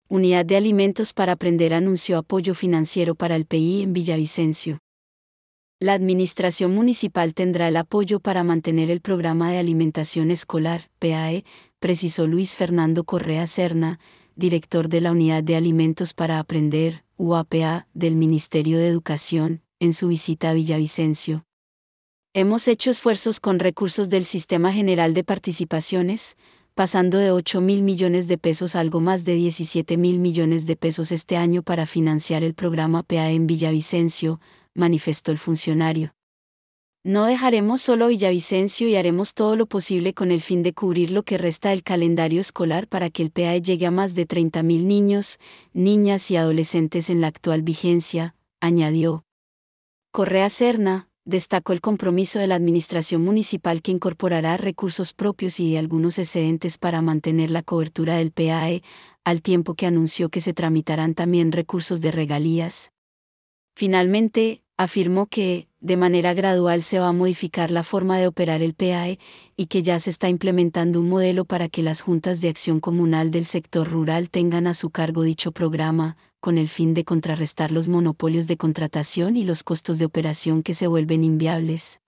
Unidad de Alimentos para Aprender anunció apoyo financiero para el PI en Villavicencio. La Administración Municipal tendrá el apoyo para mantener el programa de alimentación escolar, PAE, precisó Luis Fernando Correa Serna, director de la Unidad de Alimentos para Aprender, UAPA, del Ministerio de Educación, en su visita a Villavicencio. Hemos hecho esfuerzos con recursos del Sistema General de Participaciones, pasando de 8.000 millones de pesos a algo más de 17.000 millones de pesos este año para financiar el programa PAE en Villavicencio, manifestó el funcionario. No dejaremos solo Villavicencio y haremos todo lo posible con el fin de cubrir lo que resta del calendario escolar para que el PAE llegue a más de 30.000 niños, niñas y adolescentes en la actual vigencia, añadió. Correa Serna destacó el compromiso de la Administración Municipal que incorporará recursos propios y algunos excedentes para mantener la cobertura del PAE, al tiempo que anunció que se tramitarán también recursos de regalías. Finalmente, afirmó que, de manera gradual se va a modificar la forma de operar el PAE, y que ya se está implementando un modelo para que las juntas de acción comunal del sector rural tengan a su cargo dicho programa, con el fin de contrarrestar los monopolios de contratación y los costos de operación que se vuelven inviables.